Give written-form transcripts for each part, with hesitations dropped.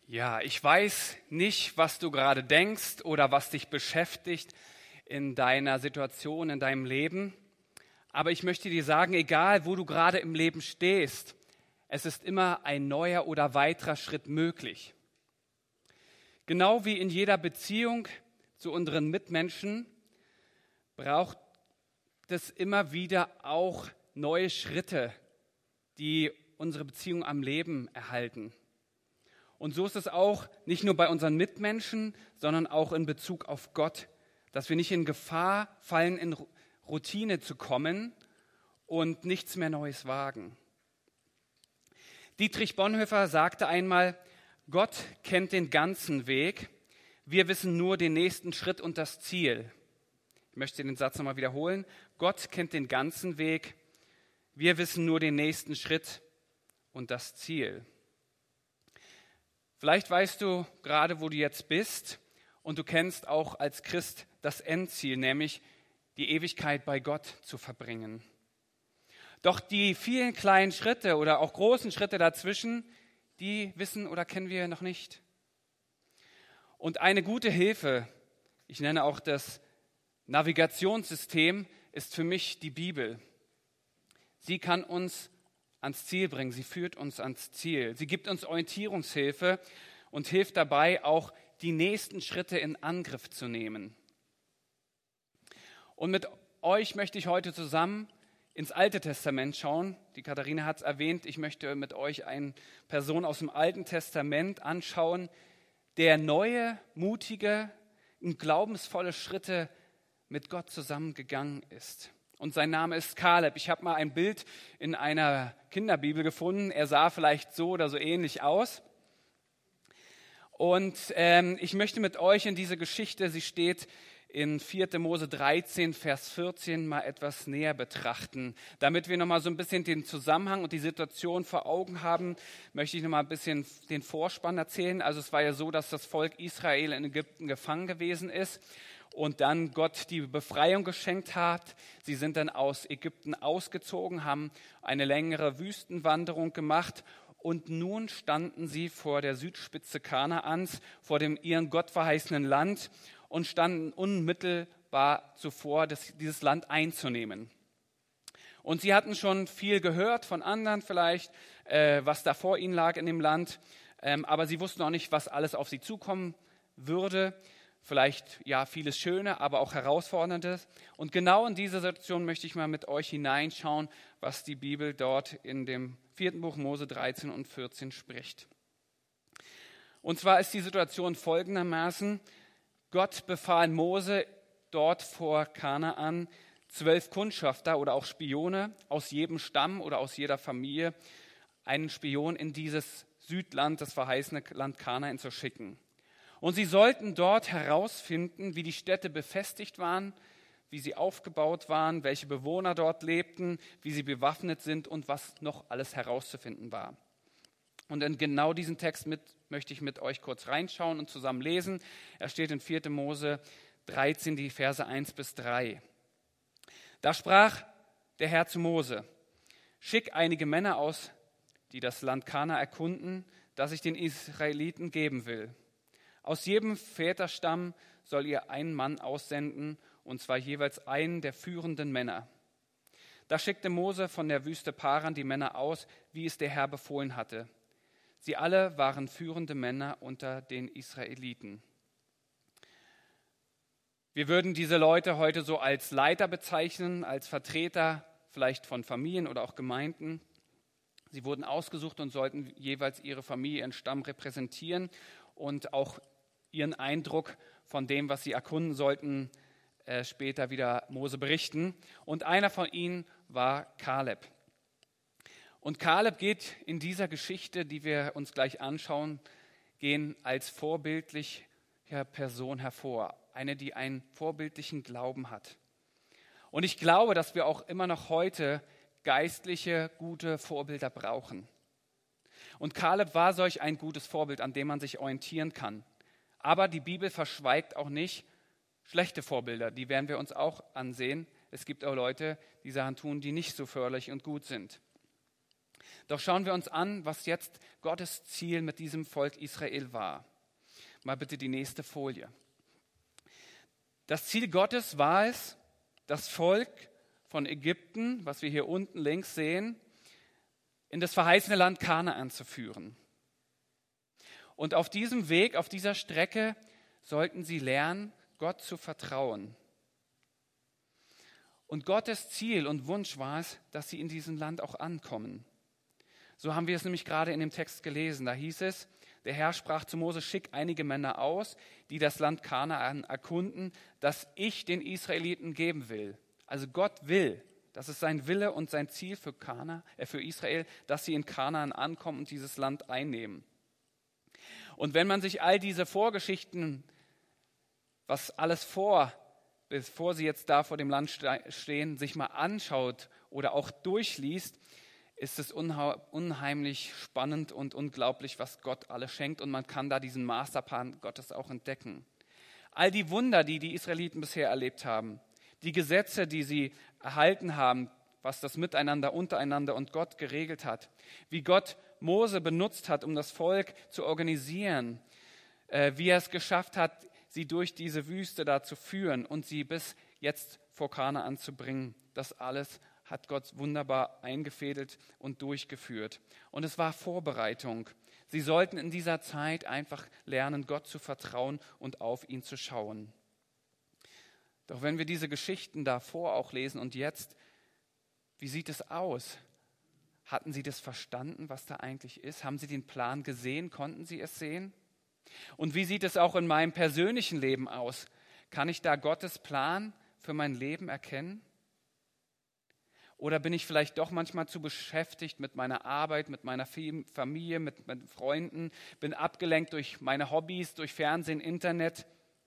Ja, ich weiß nicht, was du gerade denkst oder was dich beschäftigt in deiner Situation, in deinem Leben. Aber ich möchte dir sagen, egal wo du gerade im Leben stehst, es ist immer ein neuer oder weiterer Schritt möglich. Genau wie in jeder Beziehung zu unseren Mitmenschen braucht es immer wieder auch neue Schritte, die unsere Beziehung am Leben erhalten. Und so ist es auch nicht nur bei unseren Mitmenschen, sondern auch in Bezug auf Gott, dass wir nicht in Gefahr fallen, in Routine zu kommen und nichts mehr Neues wagen. Dietrich Bonhoeffer sagte einmal, Gott kennt den ganzen Weg, wir wissen nur den nächsten Schritt und das Ziel. Ich möchte den Satz nochmal wiederholen. Gott kennt den ganzen Weg, wir wissen nur den nächsten Schritt und das Ziel. Vielleicht weißt du gerade, wo du jetzt bist und du kennst auch als Christ das Endziel, nämlich die Ewigkeit bei Gott zu verbringen. Doch die vielen kleinen Schritte oder auch großen Schritte dazwischen, die wissen oder kennen wir noch nicht. Und eine gute Hilfe, ich nenne auch das Navigationssystem, ist für mich die Bibel. Sie kann uns ans Ziel bringen, sie führt uns ans Ziel. Sie gibt uns Orientierungshilfe und hilft dabei, auch die nächsten Schritte in Angriff zu nehmen. Und mit euch möchte ich heute zusammen ins Alte Testament schauen. Die Katharina hat es erwähnt, ich möchte mit euch eine Person aus dem Alten Testament anschauen, der neue, mutige und glaubensvolle Schritte mit Gott zusammengegangen ist. Und sein Name ist Kaleb. Ich habe mal ein Bild in einer Kinderbibel gefunden. Er sah vielleicht so oder so ähnlich aus. Und ich möchte mit euch in diese Geschichte, sie steht in 4. Mose 13, Vers 14, mal etwas näher betrachten. Damit wir nochmal so ein bisschen den Zusammenhang und die Situation vor Augen haben, möchte ich nochmal ein bisschen den Vorspann erzählen. Also es war ja so, dass das Volk Israel in Ägypten gefangen gewesen ist und dann Gott die Befreiung geschenkt hat. Sie sind dann aus Ägypten ausgezogen, haben eine längere Wüstenwanderung gemacht und nun standen sie vor der Südspitze Kanaans, vor dem ihren Gott verheißenen Land und standen unmittelbar zuvor, dieses Land einzunehmen. Und sie hatten schon viel gehört von anderen vielleicht, was da vor ihnen lag in dem Land, aber sie wussten auch nicht, was alles auf sie zukommen würde. Vielleicht ja vieles Schöne, aber auch Herausforderndes. Und genau in diese Situation möchte ich mal mit euch hineinschauen, was die Bibel dort in dem 4. Buch Mose 13 und 14 spricht. Und zwar ist die Situation folgendermaßen: Gott befahl Mose dort vor Kanaan 12 Kundschafter oder auch Spione aus jedem Stamm oder aus jeder Familie, einen Spion in dieses Südland, das verheißene Land Kanaan, zu schicken. Und sie sollten dort herausfinden, wie die Städte befestigt waren, wie sie aufgebaut waren, welche Bewohner dort lebten, wie sie bewaffnet sind und was noch alles herauszufinden war. Und in genau diesen Text möchte ich mit euch kurz reinschauen und zusammen lesen. Er steht in 4. Mose 13, die Verse 1 bis 3. Da sprach der Herr zu Mose: Schick einige Männer aus, die das Land Kana erkunden, das ich den Israeliten geben will. Aus jedem Väterstamm soll ihr einen Mann aussenden, und zwar jeweils einen der führenden Männer. Da schickte Mose von der Wüste Paran die Männer aus, wie es der Herr befohlen hatte. Sie alle waren führende Männer unter den Israeliten. Wir würden diese Leute heute so als Leiter bezeichnen, als Vertreter vielleicht von Familien oder auch Gemeinden. Sie wurden ausgesucht und sollten jeweils ihre Familie, ihren Stamm repräsentieren und auch ihren Eindruck von dem, was sie erkunden sollten, später wieder Mose berichten. Und einer von ihnen war Kaleb. Und Kaleb geht in dieser Geschichte, die wir uns gleich anschauen, als vorbildliche Person hervor. Eine, die einen vorbildlichen Glauben hat. Und ich glaube, dass wir auch immer noch heute geistliche, gute Vorbilder brauchen. Und Kaleb war solch ein gutes Vorbild, an dem man sich orientieren kann. Aber die Bibel verschweigt auch nicht schlechte Vorbilder. Die werden wir uns auch ansehen. Es gibt auch Leute, die Sachen tun, die nicht so förderlich und gut sind. Doch schauen wir uns an, was jetzt Gottes Ziel mit diesem Volk Israel war. Mal bitte die nächste Folie. Das Ziel Gottes war es, das Volk von Ägypten, was wir hier unten links sehen, in das verheißene Land Kanaan zu führen. Und auf diesem Weg, auf dieser Strecke sollten sie lernen, Gott zu vertrauen. Und Gottes Ziel und Wunsch war es, dass sie in diesem Land auch ankommen. So haben wir es nämlich gerade in dem Text gelesen. Da hieß es, der Herr sprach zu Mose, schick einige Männer aus, die das Land Kanaan erkunden, das ich den Israeliten geben will. Also Gott will, das ist sein Wille und sein Ziel für Israel, dass sie in Kanaan ankommen und dieses Land einnehmen. Und wenn man sich all diese Vorgeschichten, was alles bevor sie jetzt da vor dem Land stehen, sich mal anschaut oder auch durchliest, ist es unheimlich spannend und unglaublich, was Gott alles schenkt. Und man kann da diesen Masterplan Gottes auch entdecken. All die Wunder, die die Israeliten bisher erlebt haben, die Gesetze, die sie erhalten haben, was das Miteinander, untereinander und Gott geregelt hat, wie Gott Mose benutzt hat, um das Volk zu organisieren, wie er es geschafft hat, sie durch diese Wüste da zu führen und sie bis jetzt vor Kanaan zu bringen. Das alles hat Gott wunderbar eingefädelt und durchgeführt. Und es war Vorbereitung. Sie sollten in dieser Zeit einfach lernen, Gott zu vertrauen und auf ihn zu schauen. Doch wenn wir diese Geschichten davor auch lesen und jetzt, wie sieht es aus? Hatten sie das verstanden, was da eigentlich ist? Haben sie den Plan gesehen? Konnten sie es sehen? Und wie sieht es auch in meinem persönlichen Leben aus? Kann ich da Gottes Plan für mein Leben erkennen? Oder bin ich vielleicht doch manchmal zu beschäftigt mit meiner Arbeit, mit meiner Familie, mit meinen Freunden, bin abgelenkt durch meine Hobbys, durch Fernsehen, Internet?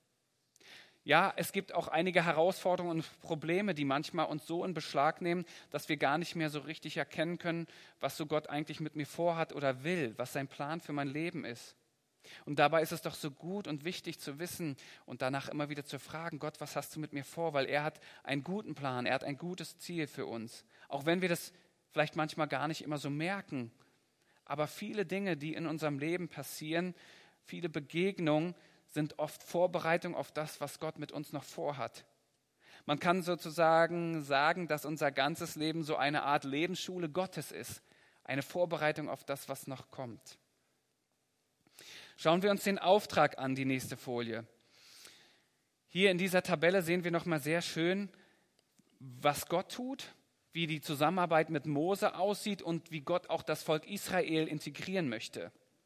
Ja, es gibt auch einige Herausforderungen und Probleme, die manchmal uns so in Beschlag nehmen, dass wir gar nicht mehr so richtig erkennen können, was so Gott eigentlich mit mir vorhat oder will, was sein Plan für mein Leben ist. Und dabei ist es doch so gut und wichtig zu wissen und danach immer wieder zu fragen, Gott, was hast du mit mir vor? Weil er hat einen guten Plan, er hat ein gutes Ziel für uns. Auch wenn wir das vielleicht manchmal gar nicht immer so merken. Aber viele Dinge, die in unserem Leben passieren, viele Begegnungen, sind oft Vorbereitung auf das, was Gott mit uns noch vorhat. Man kann sozusagen sagen, dass unser ganzes Leben so eine Art Lebensschule Gottes ist. Eine Vorbereitung auf das, was noch kommt. Schauen wir uns den Auftrag an, die nächste Folie. Hier in dieser Tabelle sehen wir nochmal sehr schön, was Gott tut, wie die Zusammenarbeit mit Mose aussieht und wie Gott auch das Volk Israel integrieren möchte.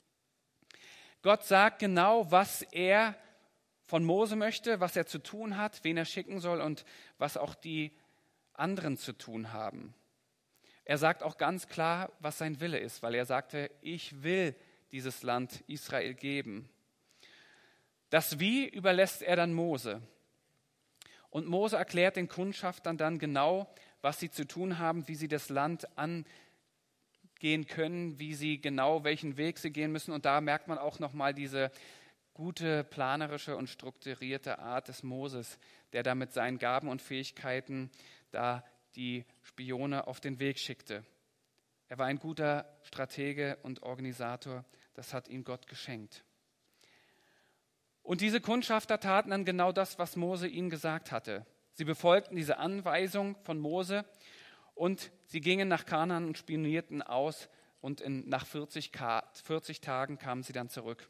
Gott sagt genau, was er von Mose möchte, was er zu tun hat, wen er schicken soll und was auch die anderen zu tun haben. Er sagt auch ganz klar, was sein Wille ist, weil er sagte, ich will dieses Land Israel geben. Das Wie überlässt er dann Mose. Und Mose erklärt den Kundschaftern dann genau, was sie zu tun haben, wie sie das Land angehen können, wie sie genau, welchen Weg sie gehen müssen. Und da merkt man auch nochmal diese gute, planerische und strukturierte Art des Moses, der da mit seinen Gaben und Fähigkeiten da die Spione auf den Weg schickte. Er war ein guter Stratege und Organisator, das hat ihm Gott geschenkt. Und diese Kundschafter taten dann genau das, was Mose ihnen gesagt hatte. Sie befolgten diese Anweisung von Mose und sie gingen nach Kanaan und spionierten aus und nach 40 Tagen kamen sie dann zurück.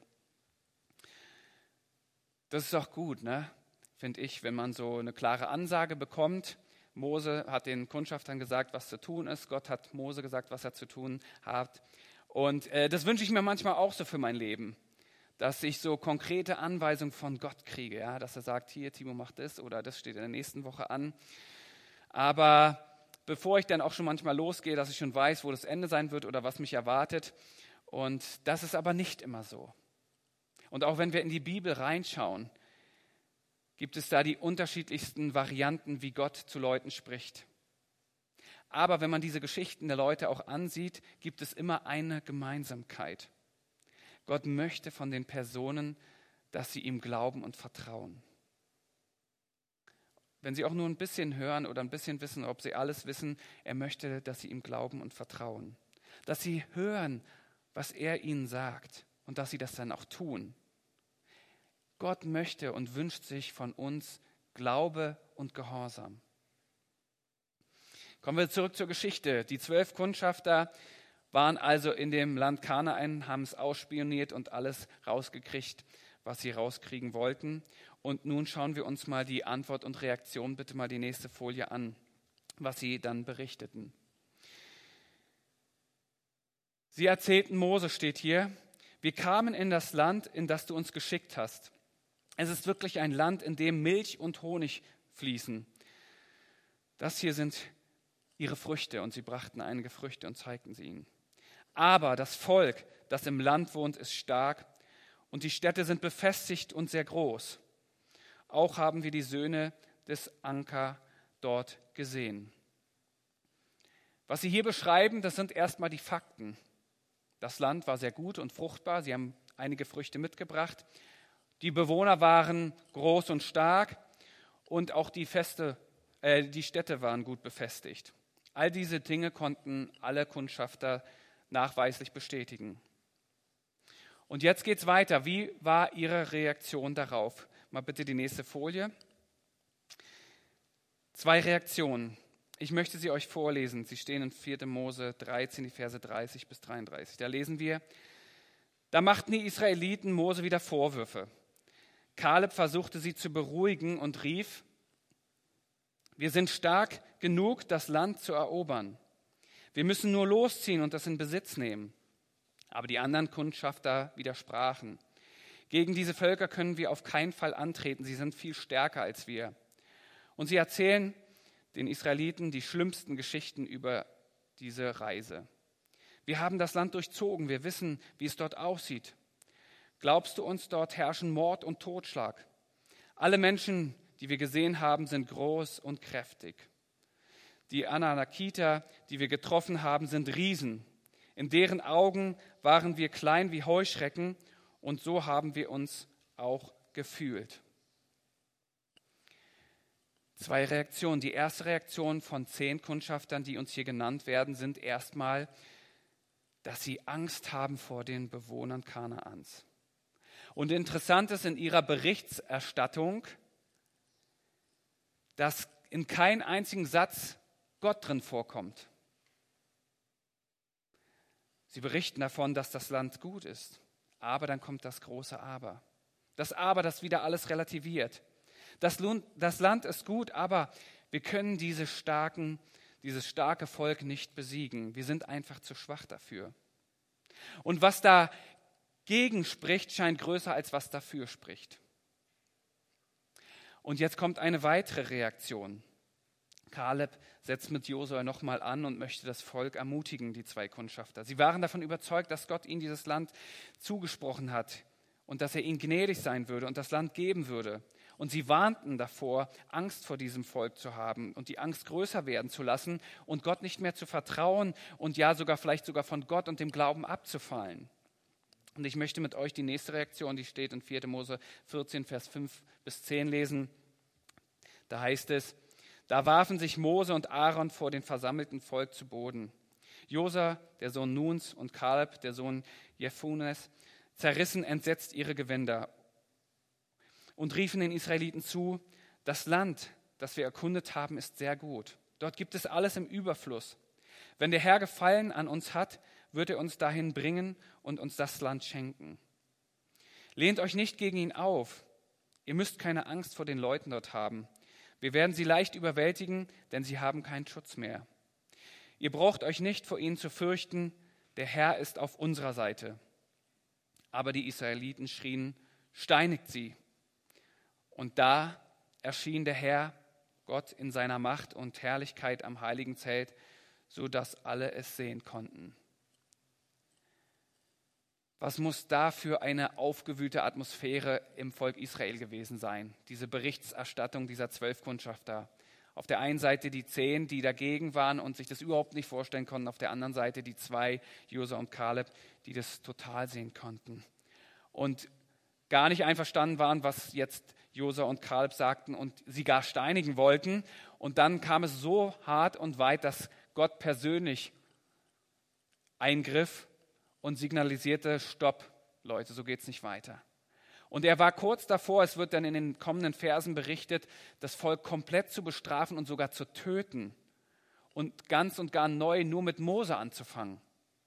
Das ist auch gut, ne? Finde ich, wenn man so eine klare Ansage bekommt. Mose hat den Kundschaftern gesagt, was zu tun ist. Gott hat Mose gesagt, was er zu tun hat. Und das wünsche ich mir manchmal auch so für mein Leben, dass ich so konkrete Anweisungen von Gott kriege, ja? Dass er sagt, hier, Timo, mach das oder das steht in der nächsten Woche an. Aber bevor ich dann auch schon manchmal losgehe, dass ich schon weiß, wo das Ende sein wird oder was mich erwartet. Und das ist aber nicht immer so. Und auch wenn wir in die Bibel reinschauen, gibt es da die unterschiedlichsten Varianten, wie Gott zu Leuten spricht. Aber wenn man diese Geschichten der Leute auch ansieht, gibt es immer eine Gemeinsamkeit. Gott möchte von den Personen, dass sie ihm glauben und vertrauen. Wenn sie auch nur ein bisschen hören oder ein bisschen wissen, ob sie alles wissen, er möchte, dass sie ihm glauben und vertrauen. dass sie hören, was er ihnen sagt und dass sie das dann auch tun. Gott möchte und wünscht sich von uns Glaube und Gehorsam. Kommen wir zurück zur Geschichte. Die 12 Kundschafter waren also in dem Land Kanaan, haben es ausspioniert und alles rausgekriegt, was sie rauskriegen wollten. Und nun schauen wir uns mal die Antwort und Reaktion, bitte mal die nächste Folie an, was sie dann berichteten. Sie erzählten, Mose steht hier, wir kamen in das Land, in das du uns geschickt hast. Es ist wirklich ein Land, in dem Milch und Honig fließen. Das hier sind ihre Früchte, und sie brachten einige Früchte und zeigten sie ihnen. Aber das Volk, das im Land wohnt, ist stark und die Städte sind befestigt und sehr groß. Auch haben wir die Söhne des Anka dort gesehen. Was sie hier beschreiben, das sind erstmal die Fakten. Das Land war sehr gut und fruchtbar, sie haben einige Früchte mitgebracht. Die Bewohner waren groß und stark und auch die Städte waren gut befestigt. All diese Dinge konnten alle Kundschafter nachweislich bestätigen. Und jetzt geht es weiter. Wie war ihre Reaktion darauf? Mal bitte die nächste Folie. 2 Reaktionen. Ich möchte sie euch vorlesen. Sie stehen in 4. Mose 13, die Verse 30 bis 33. Da lesen wir, da machten die Israeliten Mose wieder Vorwürfe. Kaleb versuchte sie zu beruhigen und rief, wir sind stark genug, das Land zu erobern. Wir müssen nur losziehen und das in Besitz nehmen. Aber die anderen Kundschafter widersprachen. Gegen diese Völker können wir auf keinen Fall antreten. Sie sind viel stärker als wir. Und sie erzählen den Israeliten die schlimmsten Geschichten über diese Reise. Wir haben das Land durchzogen. Wir wissen, wie es dort aussieht. Glaubst du uns, dort herrschen Mord und Totschlag? Alle Menschen, die wir gesehen haben, sind groß und kräftig. Die Anakiter, die wir getroffen haben, sind Riesen. In deren Augen waren wir klein wie Heuschrecken und so haben wir uns auch gefühlt. 2 Reaktionen. Die erste Reaktion von 10 Kundschaftern, die uns hier genannt werden, sind erstmal, dass sie Angst haben vor den Bewohnern Kanaans. Und interessant ist in ihrer Berichterstattung, dass in keinem einzigen Satz Gott drin vorkommt. Sie berichten davon, dass das Land gut ist. Aber dann kommt das große Aber. Das Aber, das wieder alles relativiert. Das Land ist gut, aber wir können dieses starke Volk nicht besiegen. Wir sind einfach zu schwach dafür. Und was dagegen spricht, scheint größer als was dafür spricht. Und jetzt kommt eine weitere Reaktion. Kaleb setzt mit Josua nochmal an und möchte das Volk ermutigen, die 2 Kundschafter. Sie waren davon überzeugt, dass Gott ihnen dieses Land zugesprochen hat und dass er ihnen gnädig sein würde und das Land geben würde. Und sie warnten davor, Angst vor diesem Volk zu haben und die Angst größer werden zu lassen und Gott nicht mehr zu vertrauen und ja vielleicht sogar von Gott und dem Glauben abzufallen. Und ich möchte mit euch die nächste Reaktion, die steht in 4. Mose 14, Vers 5 bis 10 lesen. Da heißt es, da warfen sich Mose und Aaron vor dem versammelten Volk zu Boden. Josua, der Sohn Nuns, und Kaleb, der Sohn Jephunes, zerrissen entsetzt ihre Gewänder und riefen den Israeliten zu, das Land, das wir erkundet haben, ist sehr gut. Dort gibt es alles im Überfluss. Wenn der Herr Gefallen an uns hat, wird er uns dahin bringen und uns das Land schenken. Lehnt euch nicht gegen ihn auf. Ihr müsst keine Angst vor den Leuten dort haben. Wir werden sie leicht überwältigen, denn sie haben keinen Schutz mehr. Ihr braucht euch nicht vor ihnen zu fürchten, der Herr ist auf unserer Seite. Aber die Israeliten schrien, steinigt sie. Und da erschien der Herr, Gott in seiner Macht und Herrlichkeit am heiligen Zelt, sodass alle es sehen konnten. Was muss da für eine aufgewühlte Atmosphäre im Volk Israel gewesen sein? Diese Berichterstattung dieser 12 Kundschafter. Auf der einen Seite die 10, die dagegen waren und sich das überhaupt nicht vorstellen konnten. Auf der anderen Seite die 2, Josua und Kaleb, die das total sehen konnten. Und gar nicht einverstanden waren, was jetzt Josua und Kaleb sagten und sie gar steinigen wollten. Und dann kam es so hart und weit, dass Gott persönlich eingriff und signalisierte: Stopp, Leute, so geht's nicht weiter. Und er war kurz davor, es wird dann in den kommenden Versen berichtet, das Volk komplett zu bestrafen und sogar zu töten und ganz und gar neu nur mit Mose anzufangen.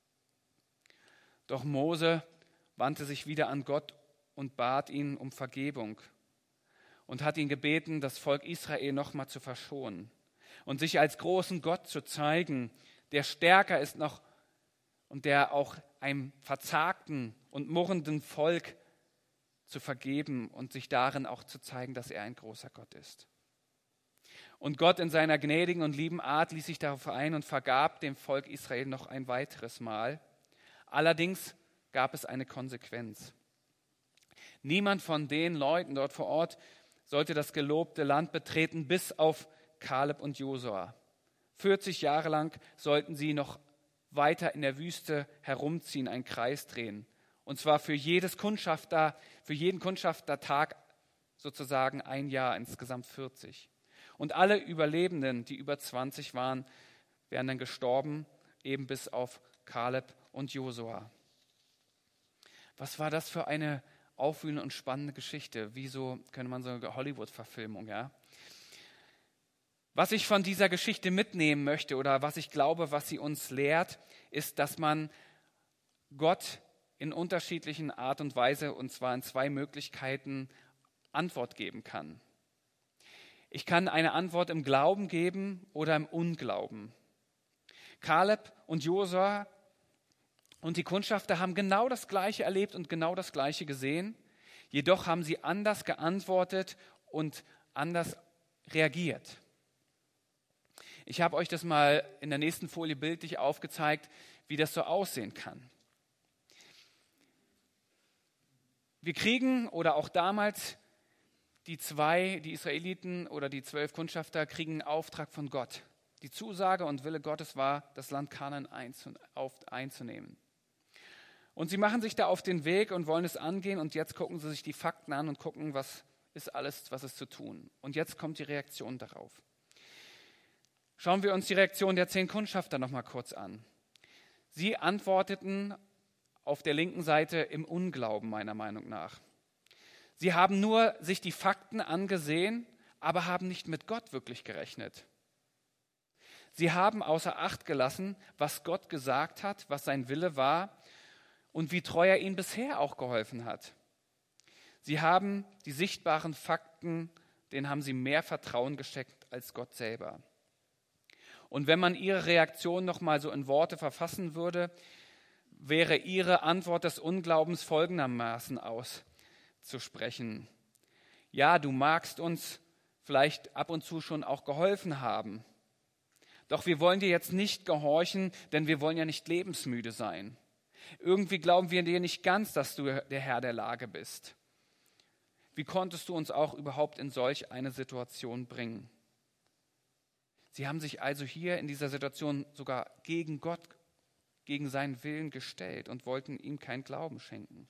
Doch Mose wandte sich wieder an Gott und bat ihn um Vergebung und hat ihn gebeten, das Volk Israel nochmal zu verschonen und sich als großen Gott zu zeigen, der stärker ist noch und der auch einem verzagten und murrenden Volk zu vergeben und sich darin auch zu zeigen, dass er ein großer Gott ist. Und Gott in seiner gnädigen und lieben Art ließ sich darauf ein und vergab dem Volk Israel noch ein weiteres Mal. Allerdings gab es eine Konsequenz. Niemand von den Leuten dort vor Ort sollte das gelobte Land betreten, bis auf Kaleb und Josua. 40 Jahre lang sollten sie noch weiter in der Wüste herumziehen, einen Kreis drehen. Und zwar für jeden Kundschaftertag sozusagen ein Jahr, insgesamt 40. Und alle Überlebenden, die über 20 waren, wären dann gestorben, eben bis auf Kaleb und Josua. Was war das für eine aufwühlende und spannende Geschichte? Wieso könnte man so eine Hollywood-Verfilmung, ja? Was ich von dieser Geschichte mitnehmen möchte oder was ich glaube, was sie uns lehrt, ist, dass man Gott in unterschiedlichen Art und Weise, und zwar in 2 Möglichkeiten, Antwort geben kann. Ich kann eine Antwort im Glauben geben oder im Unglauben. Kaleb und Josua und die Kundschafter haben genau das Gleiche erlebt und genau das Gleiche gesehen. Jedoch haben sie anders geantwortet und anders reagiert. Ich habe euch das mal in der nächsten Folie bildlich aufgezeigt, wie das so aussehen kann. Wir kriegen, oder auch damals, die Israeliten oder die 12 Kundschafter kriegen einen Auftrag von Gott. Die Zusage und Wille Gottes war, das Land Kanaan einzunehmen. Und sie machen sich da auf den Weg und wollen es angehen und jetzt gucken sie sich die Fakten an und gucken, was ist alles, was ist zu tun. Und jetzt kommt die Reaktion darauf. Schauen wir uns die Reaktion der 10 Kundschafter noch mal kurz an. Sie antworteten auf der linken Seite im Unglauben, meiner Meinung nach. Sie haben nur sich die Fakten angesehen, aber haben nicht mit Gott wirklich gerechnet. Sie haben außer Acht gelassen, was Gott gesagt hat, was sein Wille war und wie treu er ihnen bisher auch geholfen hat. Sie haben die sichtbaren Fakten, denen haben sie mehr Vertrauen geschenkt als Gott selber. Und wenn man ihre Reaktion noch mal so in Worte verfassen würde, wäre ihre Antwort des Unglaubens folgendermaßen auszusprechen: Ja, du magst uns vielleicht ab und zu schon auch geholfen haben, doch wir wollen dir jetzt nicht gehorchen, denn wir wollen ja nicht lebensmüde sein. Irgendwie glauben wir dir nicht ganz, dass du der Herr der Lage bist. Wie konntest du uns auch überhaupt in solch eine Situation bringen? Sie haben sich also hier in dieser Situation sogar gegen Gott, gegen seinen Willen gestellt und wollten ihm keinen Glauben schenken.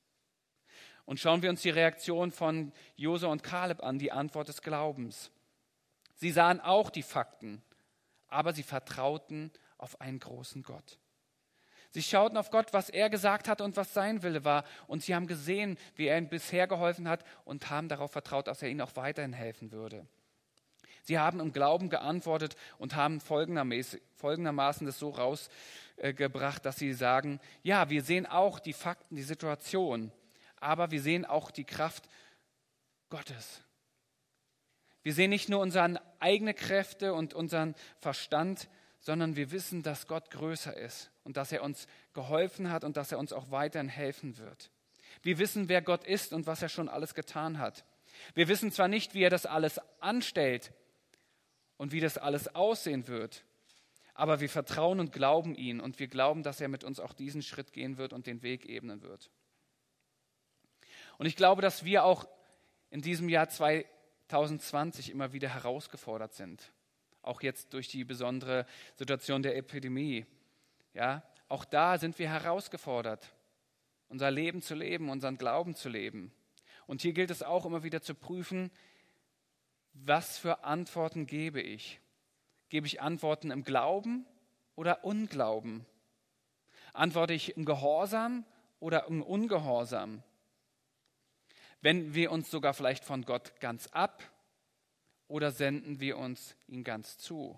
Und schauen wir uns die Reaktion von Josua und Kaleb an, die Antwort des Glaubens. Sie sahen auch die Fakten, aber sie vertrauten auf einen großen Gott. Sie schauten auf Gott, was er gesagt hat und was sein Wille war. Und sie haben gesehen, wie er ihnen bisher geholfen hat und haben darauf vertraut, dass er ihnen auch weiterhin helfen würde. Sie haben im Glauben geantwortet und haben folgendermaßen das so rausgebracht, dass sie sagen, ja, wir sehen auch die Fakten, die Situation, aber wir sehen auch die Kraft Gottes. Wir sehen nicht nur unsere eigenen Kräfte und unseren Verstand, sondern wir wissen, dass Gott größer ist und dass er uns geholfen hat und dass er uns auch weiterhin helfen wird. Wir wissen, wer Gott ist und was er schon alles getan hat. Wir wissen zwar nicht, wie er das alles anstellt und wie das alles aussehen wird, aber wir vertrauen und glauben ihn und wir glauben, dass er mit uns auch diesen Schritt gehen wird und den Weg ebnen wird. Und ich glaube, dass wir auch in diesem Jahr 2020 immer wieder herausgefordert sind. Auch jetzt durch die besondere Situation der Epidemie. Ja, auch da sind wir herausgefordert, unser Leben zu leben, unseren Glauben zu leben. Und hier gilt es auch immer wieder zu prüfen, was für Antworten gebe ich? Gebe ich Antworten im Glauben oder Unglauben? Antworte ich im Gehorsam oder im Ungehorsam? Wenden wir uns sogar vielleicht von Gott ganz ab oder senden wir uns ihm ganz zu?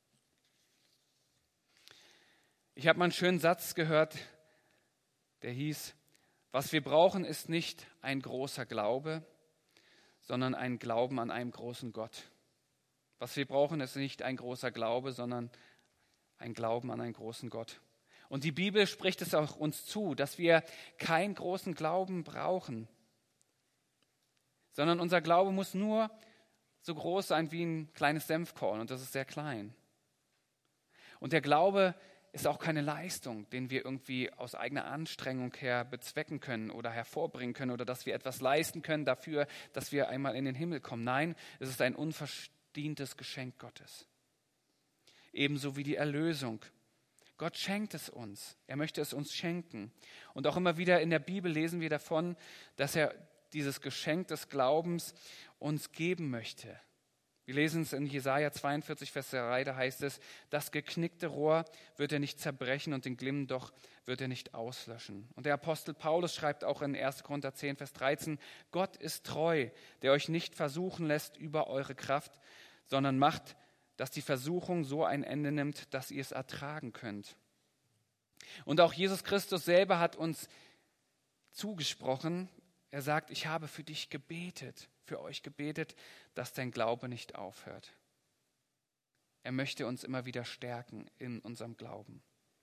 Ich habe mal einen schönen Satz gehört, der hieß: Was wir brauchen, ist nicht ein großer Glaube, sondern ein Glauben an einen großen Gott. Was wir brauchen, ist nicht ein großer Glaube, sondern ein Glauben an einen großen Gott. Und die Bibel spricht es auch uns zu, dass wir keinen großen Glauben brauchen, sondern unser Glaube muss nur so groß sein wie ein kleines Senfkorn, und das ist sehr klein. Und der Glaube ist auch keine Leistung, den wir irgendwie aus eigener Anstrengung her bezwecken können oder hervorbringen können oder dass wir etwas leisten können dafür, dass wir einmal in den Himmel kommen. Nein, es ist ein unverdientes Geschenk Gottes. Ebenso wie die Erlösung. Gott schenkt es uns. Er möchte es uns schenken. Und auch immer wieder in der Bibel lesen wir davon, dass er dieses Geschenk des Glaubens uns geben möchte. Wir lesen es in Jesaja 42, Vers 3, da heißt es: Das geknickte Rohr wird er nicht zerbrechen und den Glimmen doch wird er nicht auslöschen. Und der Apostel Paulus schreibt auch in 1. Korinther 10, Vers 13: Gott ist treu, der euch nicht versuchen lässt über eure Kraft, sondern macht, dass die Versuchung so ein Ende nimmt, dass ihr es ertragen könnt. Und auch Jesus Christus selber hat uns zugesprochen. Er sagt: Ich habe für dich gebetet, für euch gebetet, dass dein Glaube nicht aufhört. Er möchte uns immer wieder stärken in unserem Glauben.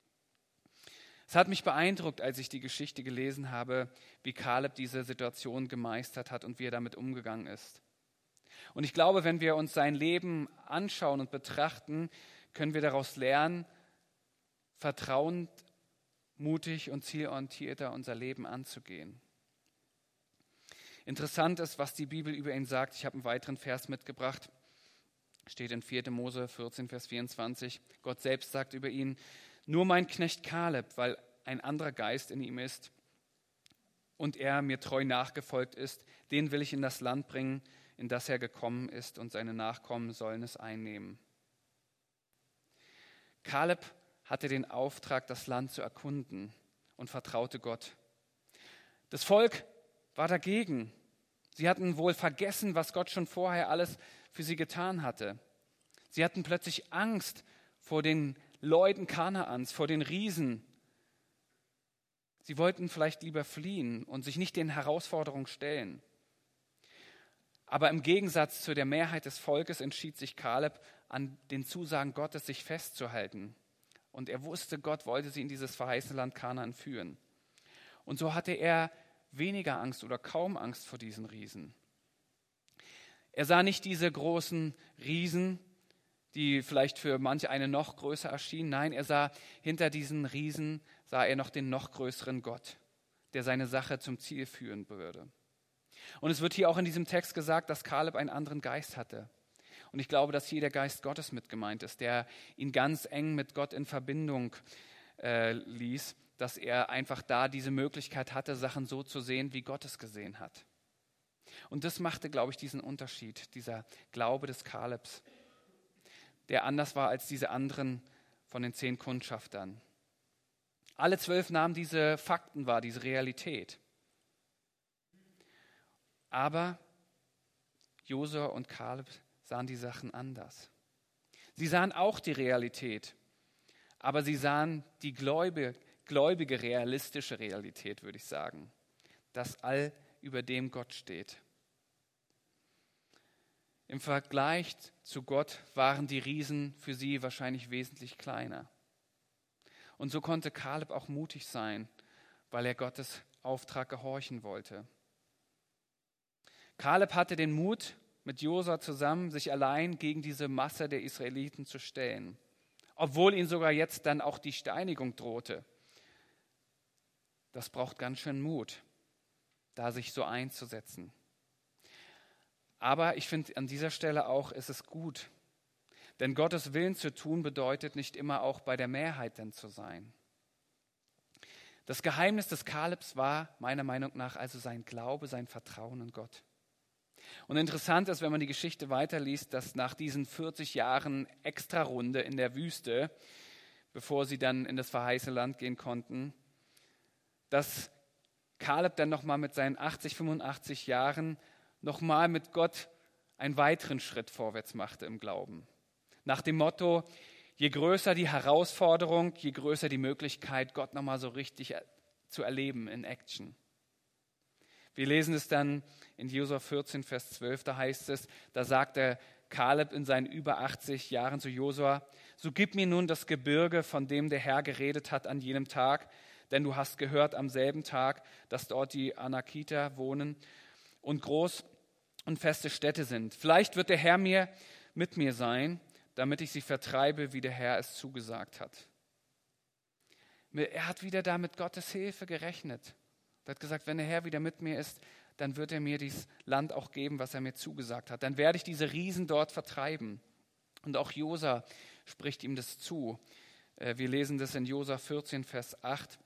Es hat mich beeindruckt, als ich die Geschichte gelesen habe, wie Kaleb diese Situation gemeistert hat und wie er damit umgegangen ist. Und ich glaube, wenn wir uns sein Leben anschauen und betrachten, können wir daraus lernen, vertrauend, mutig und zielorientierter unser Leben anzugehen. Interessant ist, was die Bibel über ihn sagt. Ich habe einen weiteren Vers mitgebracht. Steht in 4. Mose 14, Vers 24. Gott selbst sagt über ihn: Nur mein Knecht Kaleb, weil ein anderer Geist in ihm ist und er mir treu nachgefolgt ist, den will ich in das Land bringen, in das er gekommen ist, und seine Nachkommen sollen es einnehmen. Kaleb hatte den Auftrag, das Land zu erkunden, und vertraute Gott. Das Volk war dagegen. Sie hatten wohl vergessen, was Gott schon vorher alles für sie getan hatte. Sie hatten plötzlich Angst vor den Leuten Kanaans, vor den Riesen. Sie wollten vielleicht lieber fliehen und sich nicht den Herausforderungen stellen. Aber im Gegensatz zu der Mehrheit des Volkes entschied sich Kaleb, an den Zusagen Gottes sich festzuhalten. Und er wusste, Gott wollte sie in dieses verheißene Land Kanaan führen. Und so hatte er weniger Angst oder kaum Angst vor diesen Riesen. Er sah nicht diese großen Riesen, die vielleicht für manche eine noch größer erschienen. Nein, er sah hinter diesen Riesen, sah er noch den noch größeren Gott, der seine Sache zum Ziel führen würde. Und es wird hier auch in diesem Text gesagt, dass Kaleb einen anderen Geist hatte. Und ich glaube, dass hier der Geist Gottes mit gemeint ist, der ihn ganz eng mit Gott in Verbindung ließ, dass er einfach da diese Möglichkeit hatte, Sachen so zu sehen, wie Gott es gesehen hat. Und das machte, glaube ich, diesen Unterschied, dieser Glaube des Kalebs, der anders war als diese anderen von den 10 Kundschaftern. Alle 12 nahmen diese Fakten wahr, diese Realität. Aber Josua und Kaleb sahen die Sachen anders. Sie sahen auch die Realität, aber sie sahen die gläubige, realistische Realität, würde ich sagen, dass all über dem Gott steht. Im Vergleich zu Gott waren die Riesen für sie wahrscheinlich wesentlich kleiner. Und so konnte Kaleb auch mutig sein, weil er Gottes Auftrag gehorchen wollte. Kaleb hatte den Mut, mit Josua zusammen sich allein gegen diese Masse der Israeliten zu stellen, obwohl ihnen sogar jetzt dann auch die Steinigung drohte. Das braucht ganz schön Mut, da sich so einzusetzen. Aber ich finde an dieser Stelle auch, ist es gut, denn Gottes Willen zu tun bedeutet nicht immer auch bei der Mehrheit denn zu sein. Das Geheimnis des Kalebs war meiner Meinung nach also sein Glaube, sein Vertrauen in Gott. Und interessant ist, wenn man die Geschichte weiterliest, dass nach diesen 40 Jahren Extrarunde in der Wüste bevor sie dann in das verheißene Land gehen konnten, dass Kaleb dann nochmal mit seinen 80, 85 Jahren nochmal mit Gott einen weiteren Schritt vorwärts machte im Glauben. Nach dem Motto, je größer die Herausforderung, je größer die Möglichkeit, Gott nochmal so richtig zu erleben in Action. Wir lesen es dann in Josua 14, Vers 12, da heißt es, da sagt der Kaleb in seinen über 80 Jahren zu Josua, so gib mir nun das Gebirge, von dem der Herr geredet hat an jenem Tag, denn du hast gehört am selben Tag, dass dort die Anakiter wohnen und groß und feste Städte sind. Vielleicht wird der Herr mit mir sein, damit ich sie vertreibe, wie der Herr es zugesagt hat. Er hat wieder da mit Gottes Hilfe gerechnet. Er hat gesagt, wenn der Herr wieder mit mir ist, dann wird er mir dieses Land auch geben, was er mir zugesagt hat. Dann werde ich diese Riesen dort vertreiben. Und auch Josua spricht ihm das zu. Wir lesen das in Josua 14, Vers 8.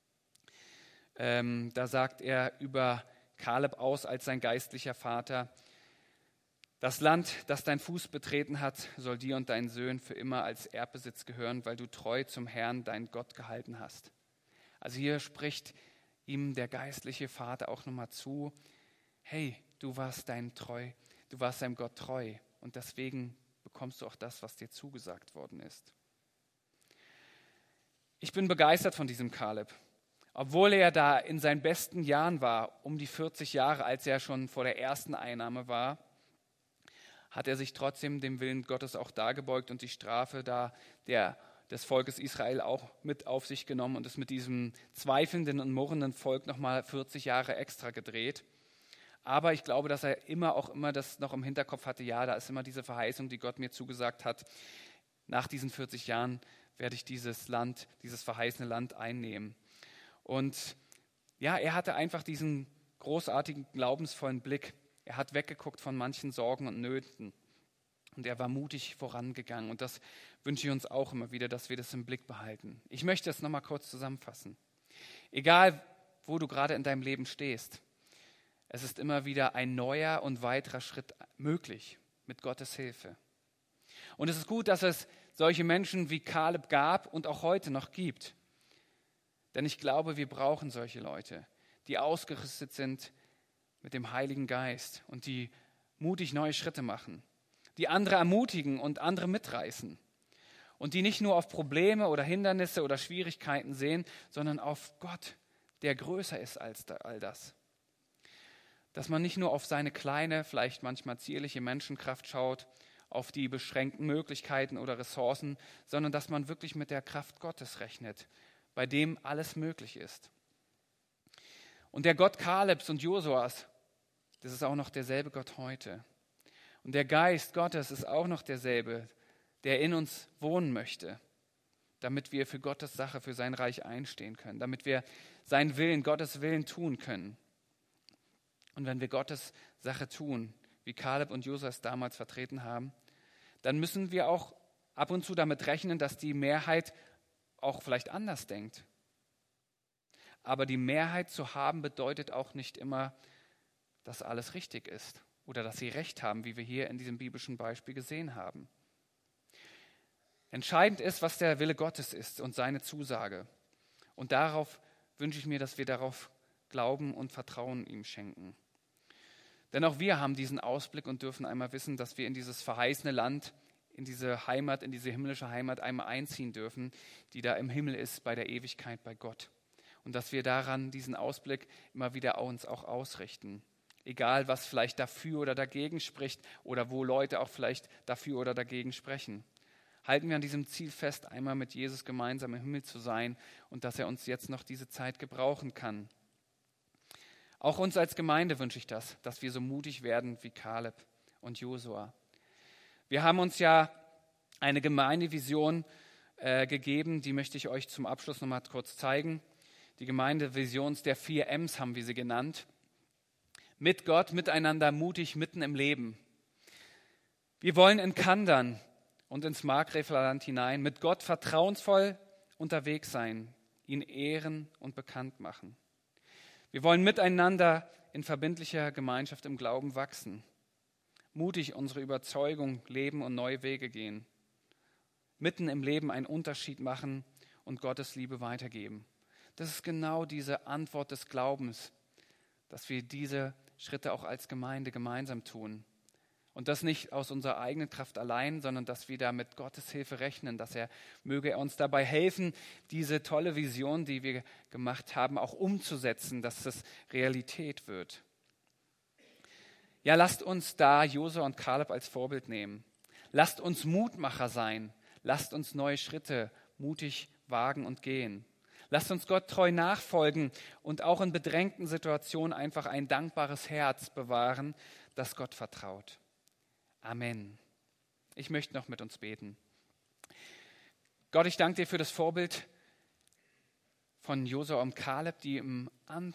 Da sagt er über Kaleb aus als sein geistlicher Vater, das Land, das dein Fuß betreten hat, soll dir und deinen Söhnen für immer als Erbbesitz gehören, weil du treu zum Herrn, dein Gott, gehalten hast. Also hier spricht ihm der geistliche Vater auch nochmal zu, hey, du warst deinem Gott treu und deswegen bekommst du auch das, was dir zugesagt worden ist. Ich bin begeistert von diesem Kaleb. Obwohl er da in seinen besten Jahren war, um die 40 Jahre, als er schon vor der ersten Einnahme war, hat er sich trotzdem dem Willen Gottes auch dargebeugt und die Strafe des Volkes Israel auch mit auf sich genommen und es mit diesem zweifelnden und murrenden Volk nochmal 40 Jahre extra gedreht. Aber ich glaube, dass er immer das noch im Hinterkopf hatte, ja, da ist immer diese Verheißung, die Gott mir zugesagt hat. Nach diesen 40 Jahren werde ich dieses verheißene Land einnehmen. Und ja, er hatte einfach diesen großartigen, glaubensvollen Blick. Er hat weggeguckt von manchen Sorgen und Nöten. Und er war mutig vorangegangen. Und das wünsche ich uns auch immer wieder, dass wir das im Blick behalten. Ich möchte das nochmal kurz zusammenfassen. Egal, wo du gerade in deinem Leben stehst, es ist immer wieder ein neuer und weiterer Schritt möglich mit Gottes Hilfe. Und es ist gut, dass es solche Menschen wie Kaleb gab und auch heute noch gibt. Denn ich glaube, wir brauchen solche Leute, die ausgerüstet sind mit dem Heiligen Geist und die mutig neue Schritte machen, die andere ermutigen und andere mitreißen und die nicht nur auf Probleme oder Hindernisse oder Schwierigkeiten sehen, sondern auf Gott, der größer ist als all das. Dass man nicht nur auf seine kleine, vielleicht manchmal zierliche Menschenkraft schaut, auf die beschränkten Möglichkeiten oder Ressourcen, sondern dass man wirklich mit der Kraft Gottes rechnet, bei dem alles möglich ist. Und der Gott Kalebs und Josuas, das ist auch noch derselbe Gott heute. Und der Geist Gottes ist auch noch derselbe, der in uns wohnen möchte, damit wir für Gottes Sache, für sein Reich einstehen können, damit wir seinen Willen, Gottes Willen tun können. Und wenn wir Gottes Sache tun, wie Kaleb und Josua es damals vertreten haben, dann müssen wir auch ab und zu damit rechnen, dass die Mehrheit auch vielleicht anders denkt. Aber die Mehrheit zu haben bedeutet auch nicht immer, dass alles richtig ist oder dass sie recht haben, wie wir hier in diesem biblischen Beispiel gesehen haben. Entscheidend ist, was der Wille Gottes ist und seine Zusage. Und darauf wünsche ich mir, dass wir darauf glauben und Vertrauen ihm schenken. Denn auch wir haben diesen Ausblick und dürfen einmal wissen, dass wir in dieses verheißene Land, in diese Heimat, in diese himmlische Heimat einmal einziehen dürfen, die da im Himmel ist, bei der Ewigkeit bei Gott. Und dass wir daran diesen Ausblick immer wieder uns auch ausrichten. Egal, was vielleicht dafür oder dagegen spricht oder wo Leute auch vielleicht dafür oder dagegen sprechen. Halten wir an diesem Ziel fest, einmal mit Jesus gemeinsam im Himmel zu sein und dass er uns jetzt noch diese Zeit gebrauchen kann. Auch uns als Gemeinde wünsche ich das, dass wir so mutig werden wie Kaleb und Josua. Wir haben uns ja eine Gemeindevision gegeben, die möchte ich euch zum Abschluss noch mal kurz zeigen. Die Gemeindevision der 4 M's haben wir sie genannt. Mit Gott, miteinander, mutig, mitten im Leben. Wir wollen in Kandern und ins Markgräflerland hinein mit Gott vertrauensvoll unterwegs sein, ihn ehren und bekannt machen. Wir wollen miteinander in verbindlicher Gemeinschaft im Glauben wachsen, mutig unsere Überzeugung leben und neue Wege gehen. mitten im Leben einen Unterschied machen und Gottes Liebe weitergeben. Das ist genau diese Antwort des Glaubens, dass wir diese Schritte auch als Gemeinde gemeinsam tun. Und das nicht aus unserer eigenen Kraft allein, sondern dass wir da mit Gottes Hilfe rechnen, dass möge er uns dabei helfen, diese tolle Vision, die wir gemacht haben, auch umzusetzen, dass das Realität wird. Ja, lasst uns da Josua und Kaleb als Vorbild nehmen. Lasst uns Mutmacher sein. Lasst uns neue Schritte mutig wagen und gehen. Lasst uns Gott treu nachfolgen und auch in bedrängten Situationen einfach ein dankbares Herz bewahren, das Gott vertraut. Amen. Ich möchte noch mit uns beten. Gott, ich danke dir für das Vorbild von Josua und Kaleb, die im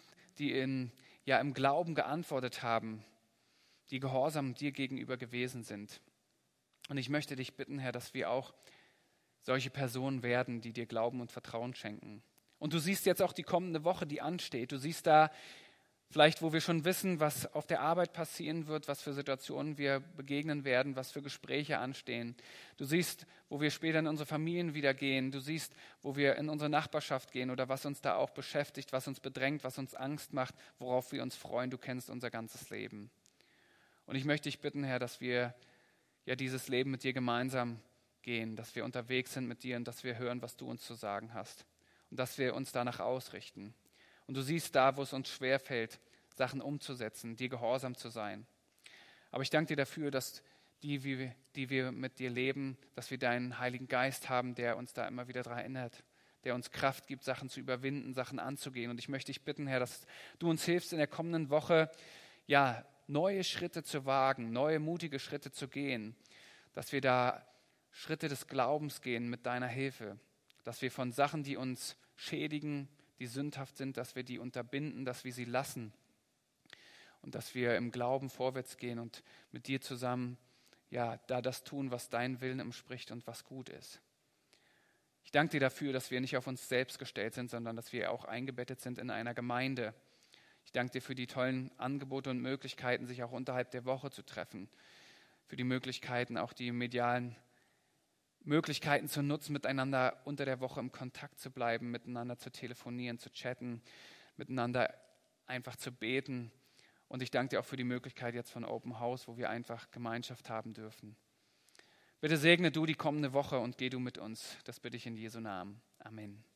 Glauben geantwortet haben, die gehorsam dir gegenüber gewesen sind. Und ich möchte dich bitten, Herr, dass wir auch solche Personen werden, die dir Glauben und Vertrauen schenken. Und du siehst jetzt auch die kommende Woche, die ansteht. Du siehst da vielleicht, wo wir schon wissen, was auf der Arbeit passieren wird, was für Situationen wir begegnen werden, was für Gespräche anstehen. Du siehst, wo wir später in unsere Familien wieder gehen. Du siehst, wo wir in unsere Nachbarschaft gehen oder was uns da auch beschäftigt, was uns bedrängt, was uns Angst macht, worauf wir uns freuen. Du kennst unser ganzes Leben. Und ich möchte dich bitten, Herr, dass wir ja dieses Leben mit dir gemeinsam gehen, dass wir unterwegs sind mit dir und dass wir hören, was du uns zu sagen hast und dass wir uns danach ausrichten. Und du siehst da, wo es uns schwerfällt, Sachen umzusetzen, dir gehorsam zu sein. Aber ich danke dir dafür, dass die wir mit dir leben, dass wir deinen Heiligen Geist haben, der uns da immer wieder daran erinnert, der uns Kraft gibt, Sachen zu überwinden, Sachen anzugehen. Und ich möchte dich bitten, Herr, dass du uns hilfst, in der kommenden Woche ja neue Schritte zu wagen, neue mutige Schritte zu gehen, dass wir da Schritte des Glaubens gehen mit deiner Hilfe, dass wir von Sachen, die uns schädigen, die sündhaft sind, dass wir die unterbinden, dass wir sie lassen und dass wir im Glauben vorwärts gehen und mit dir zusammen ja da das tun, was dein Willen entspricht und was gut ist. Ich danke dir dafür, dass wir nicht auf uns selbst gestellt sind, sondern dass wir auch eingebettet sind in einer Gemeinde. Ich danke dir für die tollen Angebote und Möglichkeiten, sich auch unterhalb der Woche zu treffen, für die Möglichkeiten, auch die medialen Möglichkeiten zu nutzen, miteinander unter der Woche im Kontakt zu bleiben, miteinander zu telefonieren, zu chatten, miteinander einfach zu beten. Und ich danke dir auch für die Möglichkeit jetzt von Open House, wo wir einfach Gemeinschaft haben dürfen. Bitte segne du die kommende Woche und geh du mit uns. Das bitte ich in Jesu Namen. Amen.